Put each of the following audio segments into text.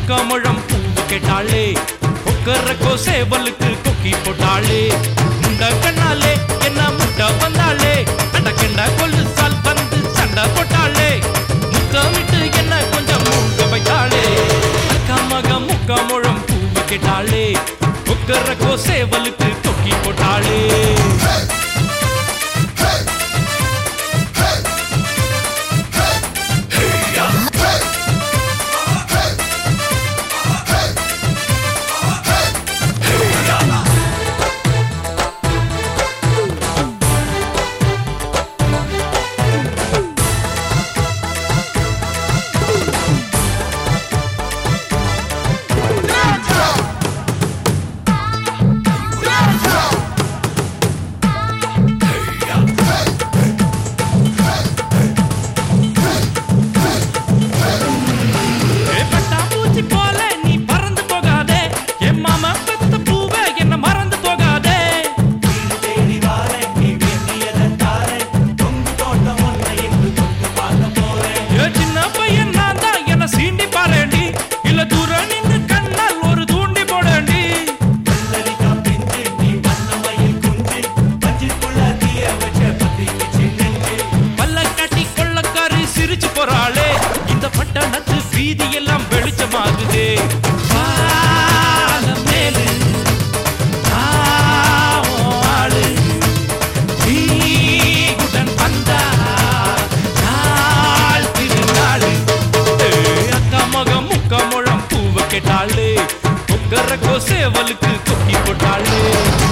முக்காமுழம் பூவு கேட்டாளே கொக்கரக்கோ சேவலுக்கு கொக்கி போட்டாளே முண்ட கண்ணாலே என்ன முட்டை வந்தாளே அண்ட கெண்ட கொல்லு சால் வந்து சண்டை போட்டாளே முத்தமிட்டு என்ன கொஞ்சம் மூங்க வைத்தாளே அக்கா மக முக்காமுழம் பூவு கேட்டாளே கொக்கரக்கோ சேவலுக்கு கொக்கி போட்டாளே வீதியெல்லாம் வெளிச்சமாகுதே மேலு ஆளு குடன் வந்தா நாள் திருநாளு அக்கா மகம் முக்கா முழம் பூவை கேட்டாளே கொக்கரக்கோ சேவலுக்கு கொக்கி போட்டாளே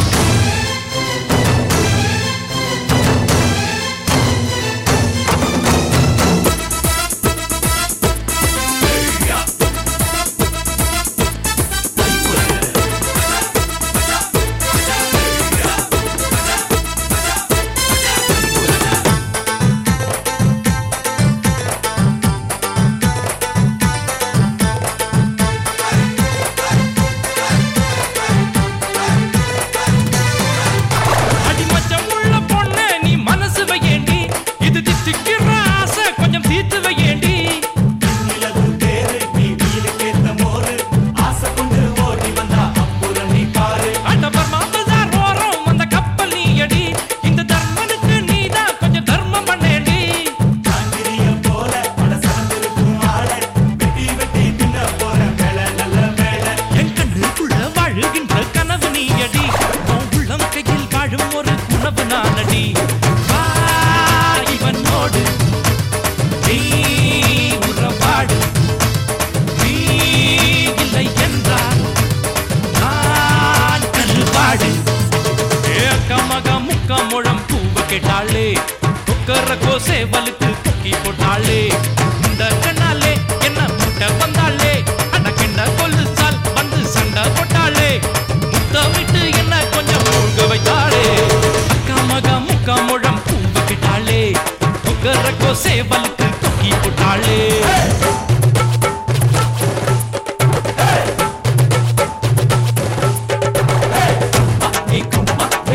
கேட்டாளே கொக்கரக்கோ சேவலுக்கு கொக்கி போட்டாளே இந்த கண்ணாலே என்ன முட்டை வந்தாளே அண்ட கெண்ட கொல்லு சால் வந்து சண்டை போட்டாளே முத்தமிட்டு என்ன கொஞ்சம் மூழ்க வைத்தாளே அக்கா மக முக்கா முழம் பூவு கேட்டாளே கொக்கரக்கோ சேவலுக்கு கொக்கி போட்டாளே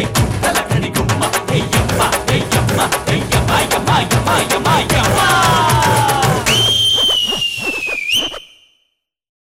Yamma, yamma, yamma, yamma, yamma, yamma, yamma.